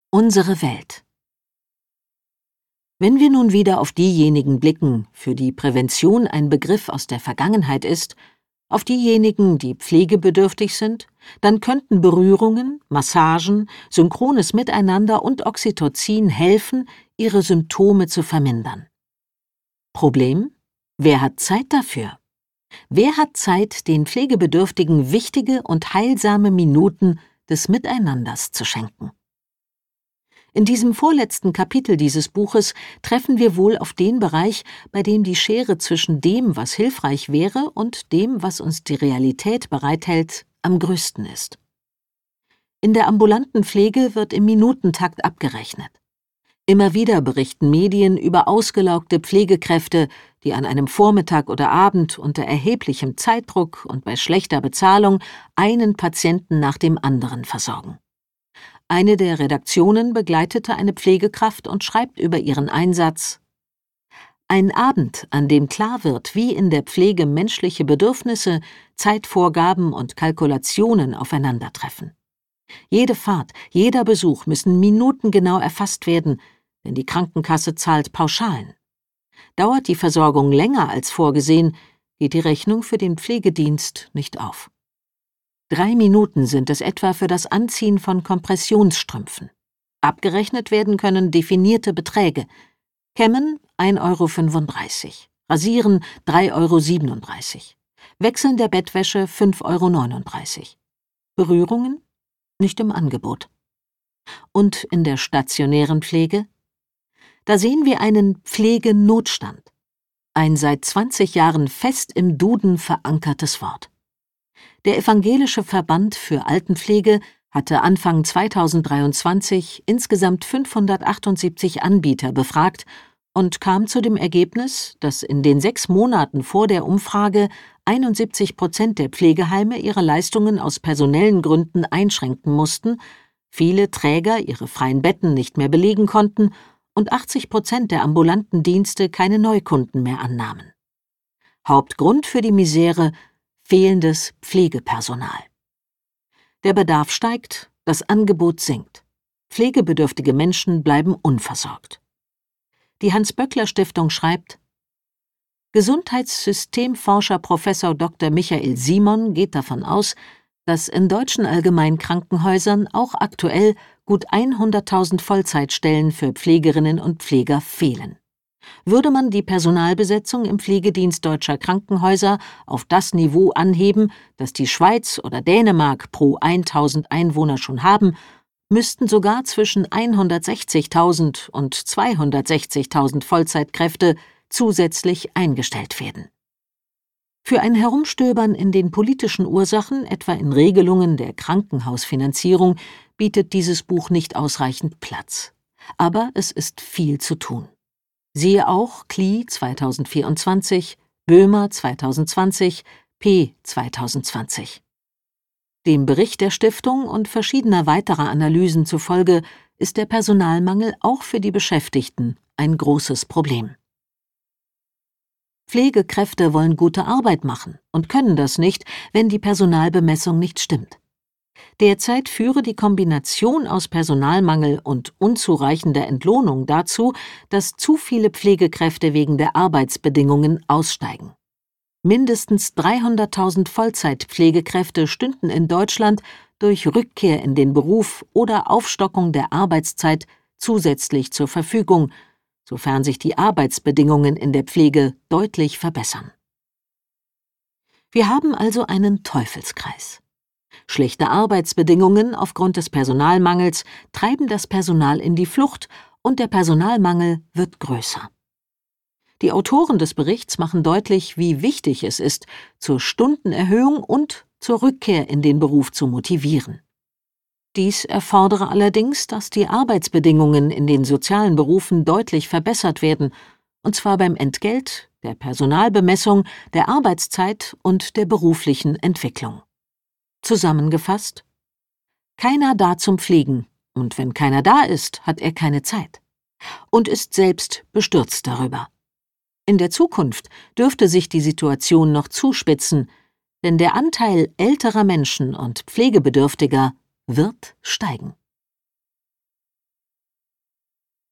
Unsere Welt. Wenn wir nun wieder auf diejenigen blicken, für die Prävention ein Begriff aus der Vergangenheit ist, auf diejenigen, die pflegebedürftig sind, dann könnten Berührungen, Massagen, synchrones Miteinander und Oxytocin helfen, ihre Symptome zu vermindern. Problem? Wer hat Zeit dafür? Wer hat Zeit, den Pflegebedürftigen wichtige und heilsame Minuten des Miteinanders zu schenken? In diesem vorletzten Kapitel dieses Buches treffen wir wohl auf den Bereich, bei dem die Schere zwischen dem, was hilfreich wäre, und dem, was uns die Realität bereithält, am größten ist. In der ambulanten Pflege wird im Minutentakt abgerechnet. Immer wieder berichten Medien über ausgelaugte Pflegekräfte, die an einem Vormittag oder Abend unter erheblichem Zeitdruck und bei schlechter Bezahlung einen Patienten nach dem anderen versorgen. Eine der Redaktionen begleitete eine Pflegekraft und schreibt über ihren Einsatz: Ein Abend, an dem klar wird, wie in der Pflege menschliche Bedürfnisse, Zeitvorgaben und Kalkulationen aufeinandertreffen. Jede Fahrt, jeder Besuch müssen minutengenau erfasst werden, denn die Krankenkasse zahlt Pauschalen. Dauert die Versorgung länger als vorgesehen, geht die Rechnung für den Pflegedienst nicht auf. 3 Minuten sind es etwa für das Anziehen von Kompressionsstrümpfen. Abgerechnet werden können definierte Beträge. Kämmen 1,35 €, Rasieren 3,37 €, Wechseln der Bettwäsche 5,39 €. Berührungen? Nicht im Angebot. Und in der stationären Pflege? Da sehen wir einen Pflegenotstand. Ein seit 20 Jahren fest im Duden verankertes Wort. Der Evangelische Verband für Altenpflege hatte Anfang 2023 insgesamt 578 Anbieter befragt und kam zu dem Ergebnis, dass in den 6 Monaten vor der Umfrage 71% der Pflegeheime ihre Leistungen aus personellen Gründen einschränken mussten, viele Träger ihre freien Betten nicht mehr belegen konnten und 80% der ambulanten Dienste keine Neukunden mehr annahmen. Hauptgrund für die Misere: fehlendes Pflegepersonal. Der Bedarf steigt, das Angebot sinkt. Pflegebedürftige Menschen bleiben unversorgt. Die Hans-Böckler-Stiftung schreibt: Gesundheitssystemforscher Prof. Dr. Michael Simon geht davon aus, dass in deutschen Allgemeinkrankenhäusern auch aktuell gut 100.000 Vollzeitstellen für Pflegerinnen und Pfleger fehlen. Würde man die Personalbesetzung im Pflegedienst deutscher Krankenhäuser auf das Niveau anheben, das die Schweiz oder Dänemark pro 1.000 Einwohner schon haben, müssten sogar zwischen 160.000 und 260.000 Vollzeitkräfte zusätzlich eingestellt werden. Für ein Herumstöbern in den politischen Ursachen, etwa in Regelungen der Krankenhausfinanzierung, bietet dieses Buch nicht ausreichend Platz. Aber es ist viel zu tun. Siehe auch Klee 2024, Böhmer 2020, P. 2020. Dem Bericht der Stiftung und verschiedener weiterer Analysen zufolge ist der Personalmangel auch für die Beschäftigten ein großes Problem. Pflegekräfte wollen gute Arbeit machen und können das nicht, wenn die Personalbemessung nicht stimmt. Derzeit führe die Kombination aus Personalmangel und unzureichender Entlohnung dazu, dass zu viele Pflegekräfte wegen der Arbeitsbedingungen aussteigen. Mindestens 300.000 Vollzeitpflegekräfte stünden in Deutschland durch Rückkehr in den Beruf oder Aufstockung der Arbeitszeit zusätzlich zur Verfügung, sofern sich die Arbeitsbedingungen in der Pflege deutlich verbessern. Wir haben also einen Teufelskreis. Schlechte Arbeitsbedingungen aufgrund des Personalmangels treiben das Personal in die Flucht und der Personalmangel wird größer. Die Autoren des Berichts machen deutlich, wie wichtig es ist, zur Stundenerhöhung und zur Rückkehr in den Beruf zu motivieren. Dies erfordere allerdings, dass die Arbeitsbedingungen in den sozialen Berufen deutlich verbessert werden, und zwar beim Entgelt, der Personalbemessung, der Arbeitszeit und der beruflichen Entwicklung. Zusammengefasst: Keiner da zum Pflegen, und wenn keiner da ist, hat er keine Zeit und ist selbst bestürzt darüber. In der Zukunft dürfte sich die Situation noch zuspitzen, denn der Anteil älterer Menschen und Pflegebedürftiger wird steigen.